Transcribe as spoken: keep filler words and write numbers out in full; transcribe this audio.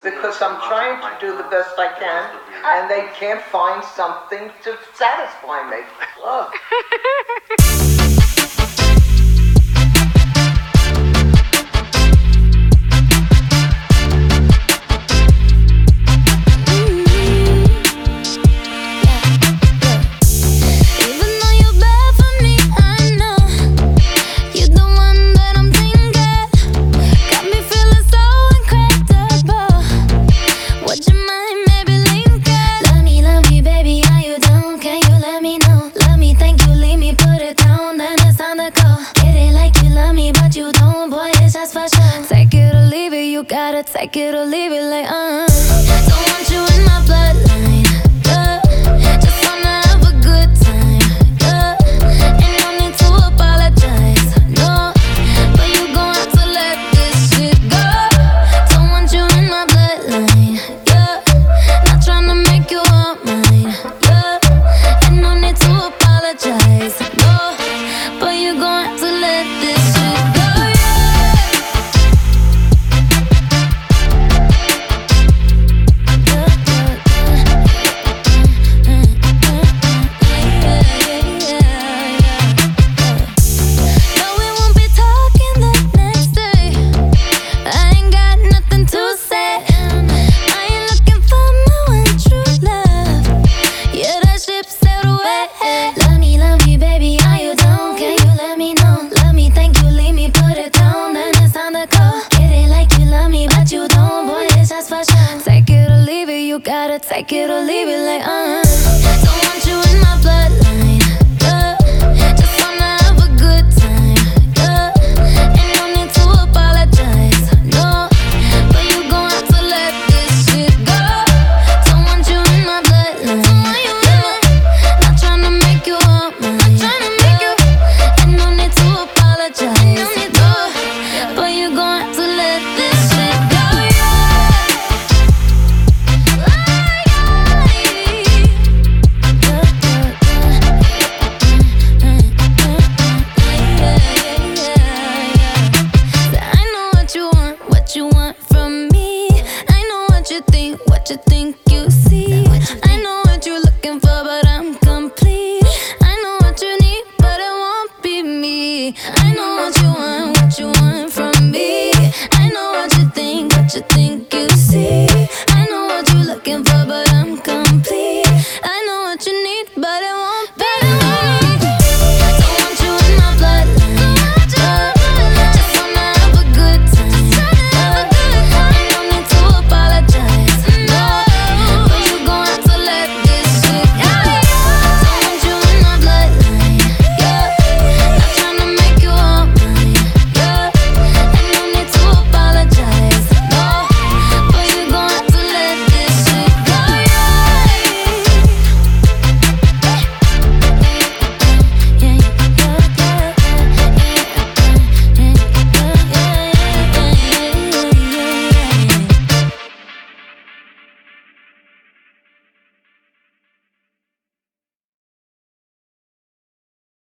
because I'm trying to do the best I can, and they can't find something to satisfy me. Look. Take it or leave it, you gotta take it or leave it, like, uh don't want you in my bloodline, yeah. Just wanna have a good time, yeah. Ain't no need to apologize, no. But you gon' have to let this shit go. Don't want you in my bloodline, yeah. Not tryna make you want mine, yeah. Ain't no need to apologize, no. But you gon' have to let this shit go. Take it or leave it, you gotta take it or leave it, like, uh-huh.